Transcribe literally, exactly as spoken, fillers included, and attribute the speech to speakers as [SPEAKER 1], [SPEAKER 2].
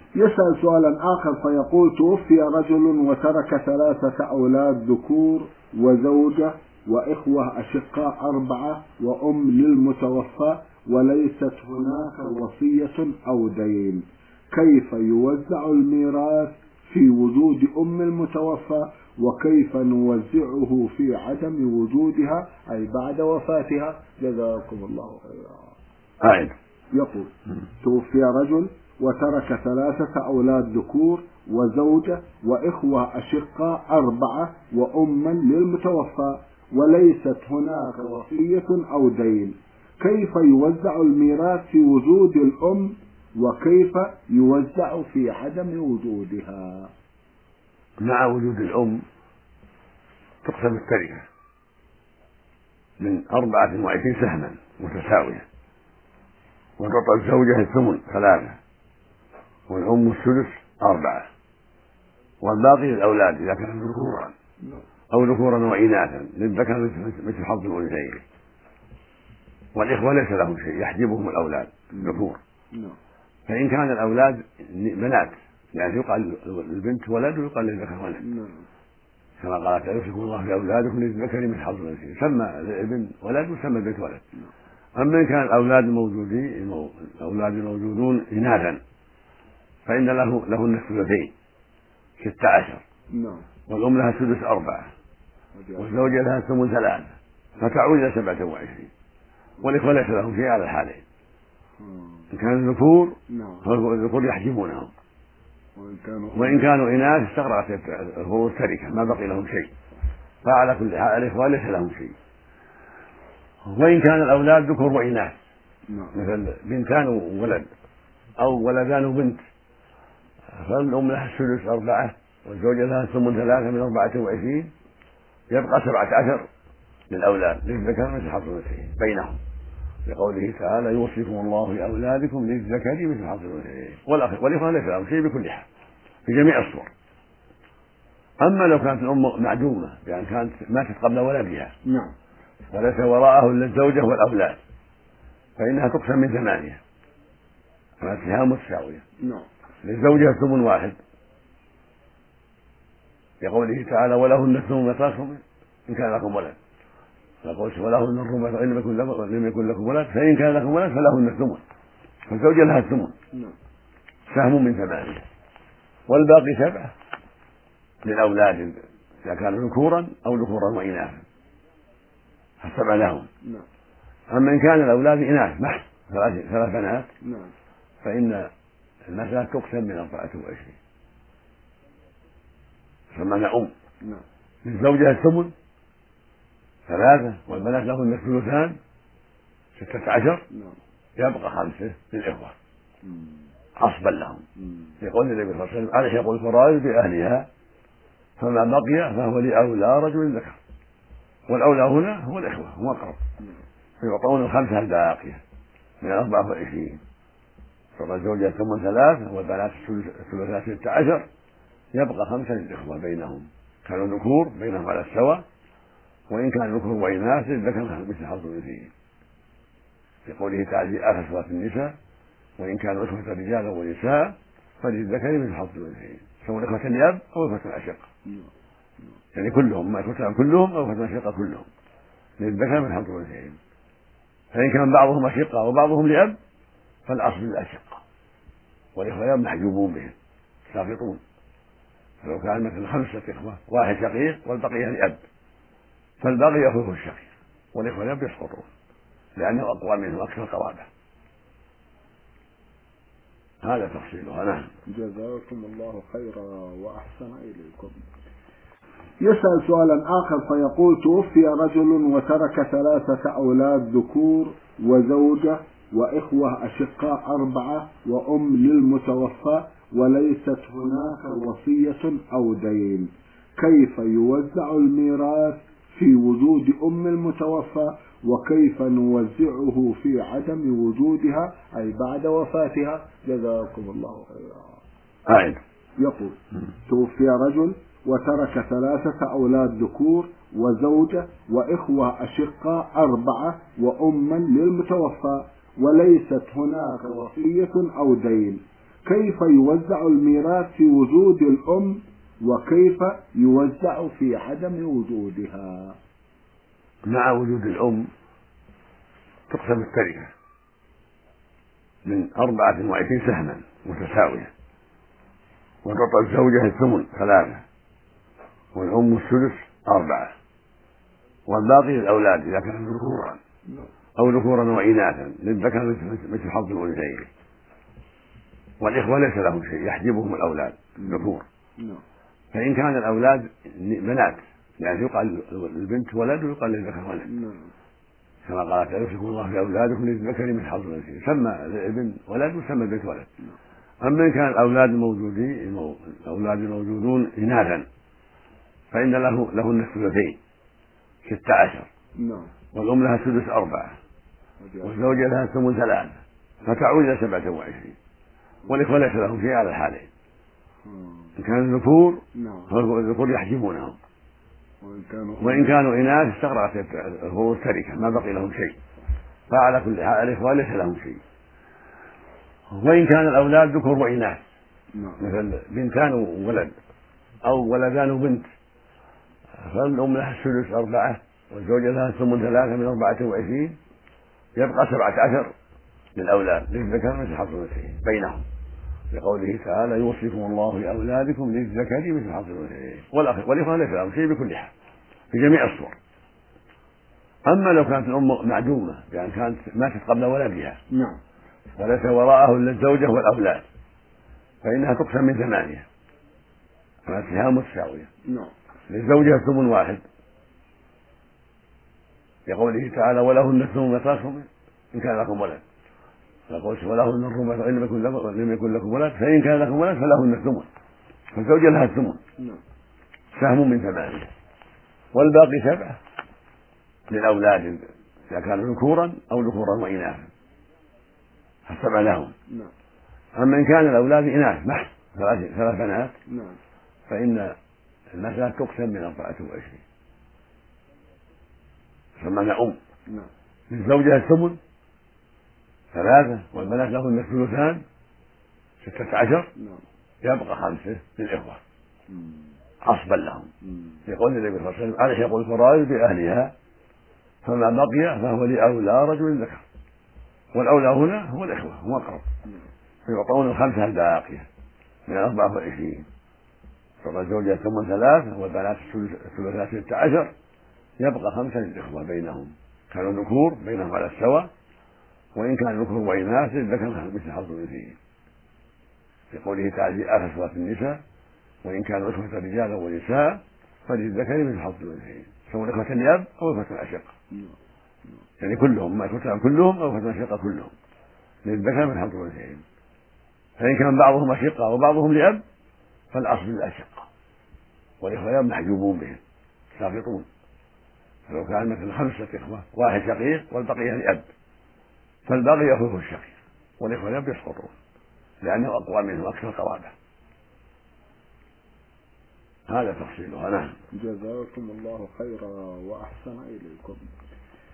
[SPEAKER 1] يسأل سؤالا آخر فيقول: توفي رجل وترك ثلاثة أولاد ذكور وزوجة وإخوة أشقاء أربعة وأم للمتوفى، وليست هناك وصية أو دين، كيف يوزع الميراث في وجود أم المتوفى، وكيف نوزعه في عدم وجودها أي بعد وفاتها؟ جزاكم الله خيرا.
[SPEAKER 2] أعد.
[SPEAKER 1] يقول: توفي رجل وترك ثلاثة أولاد ذكور وزوجة وإخوة أشقاء أربعة وأما للمتوفى، وليست هناك وصية أو دين، كيف يوزع الميراث في وجود الأم، وكيف يوزع في عدم وجودها؟
[SPEAKER 2] مع وجود الأم تقسم التركة من أربعة وعشرين سهما متساوية، وتعطى الزوجة الثمن ثلاثة، والأم الثلث أربعة، والباقي للأولاد إذا كانوا ذكورا أو ذكورا وإناثا للذكر مثل حظ الأنثيين، والإخوة ليس لهم شيء يحجبهم الأولاد الذكور. فإن كان الأولاد بنات يعني يقال للبنت ولد ويقال للذكر ولد، كما قال تعالى: يوصيكم الله في أولادكم للذكر مثل حظ الأنثيين، سمى الابن ولد وسمى البنت ولد. أما إن كان الأولاد الموجودين الأولاد الموجودون إناثا فإن له لهن الثلثين ستة عشر، والأم لها سدس أربعة، والزوجة لها ثمن ثلاثة، فتعود إلى سبعة وعشرين، والإخوة ليس لهم شيء على الحالين. إن كان الذكور فالذكور يحجبونهم، وإن كانوا إناث استغرقت الفروض التركة ما بقي لهم شيء، فعلى كل حال الإخوة ليس لهم شيء. وإن كان الأولاد ذكور وإناث مثل بنتان وولد أو ولدان وبنت، فالأم لها السدس أربعة، والزوجة لها الثمن ثلاثة من أربعة وعشرين، يبقى سبعة عشر للأولاد للذكر مثل حظ الأنثيين بينهم، لقوله تعالى: يوصيكم الله في أولادكم للذكر مثل حظ الأنثيين، والإخوة ليس لهم شيء بكل حال في جميع الصور. أما لو كانت الأم معدومة يعني كانت ماتت قبل ولدها وليس وراءه إلا الزوجة والأولاد، فإنها تقسم من ثمانية، فماتها متساوية. للزوجة ثمن واحد لقوله تعالى: ولهن الثمن ما تركتم إن كان لكم ولد، فقلت: ولهن الربع إن لم يكن لكم ولد، فإن كان لكم ولد فلهن الثمن، فالزوجة لها الثمن سهم من ثمانية، والباقي سبعة للأولاد إذا كانوا ذكورا أو ذكورا وإناثا فالسبع لهم. أما إن كان الأولاد إناث محض ثلاث بنات فإن المسألة تقسم من أربعة وعشرين، فمعنى أم. للزوجة الثمن ثلاثة، والبنات لهن الثلثان ستة عشر، يبقى خمسة للإخوة عصبا لهم، يقول النبي صلى الله عليه وسلم: عليه يقول الفرائض بأهلها، فما بقي فهو لأولى رجل ذكر، والأولى هنا هو الإخوة هم أقرب، فيعطون الخمسة الباقية من أربعة وعشرين، فالزوجة ثمن ثلاثة، والبنات الثلثان ستة عشر، يبقى خمسة للإخوة بينهم، كانوا ذكور بينهم على السواء، وإن كان ذكور وإناث ذكر مثل حظ الأنثيين، في قوله تعالى: في آخر سورة النساء: وإن كانوا إخوة رجالا ونساء فللذكر مثل حظ الأنثيين، سواء إخوة لأب أو إخوة أشقة، يعني كلهم ما إخوة كلهم أو إخوة أشقة كلهم للذكر مثل حظ الأنثيين. فإن كان بعضهم أشقة وبعضهم لأب فالأصل الأشقة، والإخوة محجوبون بهم ساقطون، فلو كان مثل خمسة إخوة واحد شقيق والبقية لأب فالباقي يأخذه الشقيق، والإخوة لأب يسقطون لأنه أقوى منه أكثر قرابة. هذا تفصيلها. نعم.
[SPEAKER 1] جزاكم الله خيرا وأحسن إليكم. يسأل سؤالا آخر فيقول: توفي رجل وترك ثلاثة أولاد ذكور وزوجة وإخوة أشقاء أربعة وأم للمتوفى، وليست هناك وصية أو دين، كيف يوزع الميراث في وجود أم المتوفى، وكيف نوزعه في عدم وجودها أي بعد وفاتها؟ جزاكم الله خيرا.
[SPEAKER 2] أعد.
[SPEAKER 1] يقول: توفي رجل وترك ثلاثة أولاد ذكور وزوجة وإخوة أشقاء أربعة وأما للمتوفى، وليست هناك وصية أو دين، كيف يوزع الميراث في وجود الأم وكيف يوزع في عدم وجودها؟
[SPEAKER 2] مع وجود الأم تقسم التركة من أربعة وعشرين سهما متساوية، وتعطى الزوجة الثمن ثلاثة، والأم السدس أربعة، والباقي للأولاد إذا كانوا ذكورا أو ذكورا وإناثا للذكر مثل حظ الأنثيين، والإخوة ليس لهم شيء يحجبهم الأولاد الذكور، فإن كان الأولاد بنات يعني يقال البنت ولد ويقال للذكر ولد، كما قال تعالى يوصيكم الله في أولادكم للذكر مثل حظ الأنثيين، سمى الابن ولد وسمى البنت ولد. أما إن كان الأولاد الموجودين الأولاد الموجودون إناثا فإن له لهن الثلثين ستة عشر، والأم لها السدس أربعة، والزوجة لها الثمن ثلاثة، فتعود إلى سبعة وعشرين، والإخوة ليس لهم شيء على الحالين. إن كانوا ذكور فالذكور يحجبونهم، وإن كانوا إناث استغرقت الفروض التركة ما بقي لهم شيء، فعلى كل حال الإخوة ليس لهم شيء. وإن كان الأولاد ذكور وإناث مثل بنتان وولد أو ولدان وبنت فالأم لها السدس أربعة، والزوجة لها الثمن ثلاثة من أربعة وعشرين، يبقى سبعة عشر للأولاد للذكر مثل حظ الأنثيين بينهم، لقوله تعالى يوصيكم الله في أولادكم للذكر مثل حظ الأنثيين، والإخوة ليس لهم شيء بكل حال في جميع الصور. أما لو كانت الأم معدومة يعني كانت ماتت قبل ولدها وليس وراءه إلا الزوجة والأولاد فإنها تقسم من ثمانية، فاتها متساوية، للزوجة الثمن واحد لقوله تعالى ولهن الثمن ما تركتم إن كان لكم ولد، فقلت ولهن الربع فإن لم يكن لكم ولد فإن كان لكم ولد فلهن الثمن، فالزوجة لها الثمن سهم من ثمانية، والباقي سبعة للأولاد إذا كانوا ذكورا أو ذكورا وإناثا فالسبع لهم. أما إن كان الأولاد إناث محض ثلاث بنات فإن المسألة تقسم من أربعة وعشرين سمعنا أم، للزوجة الثمن ثلاثة، والبنات لهن الثلثان ستة عشر، يبقى خمسة للإخوة عصبا لهم، يقول النبي صلى الله عليه وسلم ألحق الفرائض بأهلها فما بقي فهو لأولى رجل ذكر، والأولى هنا هو الإخوة هم أقرب، فيعطون الخمسة الباقية من أربعة وعشرين، تعطى الزوجة ثمن ثلاثة والبنات الثلثات ستة عشر، يبقى خمسة للإخوة بينهم، كانوا ذكور بينهم على السواء، وإن كان ذكر وإناث ذكر مثل حظ الأنثيين، في قوله تعالى في آخر سورة النساء وإن كانوا إخوة رجالا ونساء فللذكر مثل حظ الأنثيين، سواء إخوة الأب أو إخوة الأشقة، يعني كلهم ما إخوة كلهم أو إخوة الأشقة كلهم للذكر مثل حظ الأنثيين، فإن كان بعضهم أشقة وبعضهم لأب فالأصل الأشقة، والإخوة الأب محجوبون بهم ساقطون، فلو كان مثل خمسة إخوة واحد شقيق والبقية لأب فالباقي يأخذه الشقيق، والإخوة الأب يسقطون لأنه أقوى منه أكثر قرابة. هذا تفصيلها. نعم.
[SPEAKER 1] جزاكم الله خيرا وأحسن إليكم.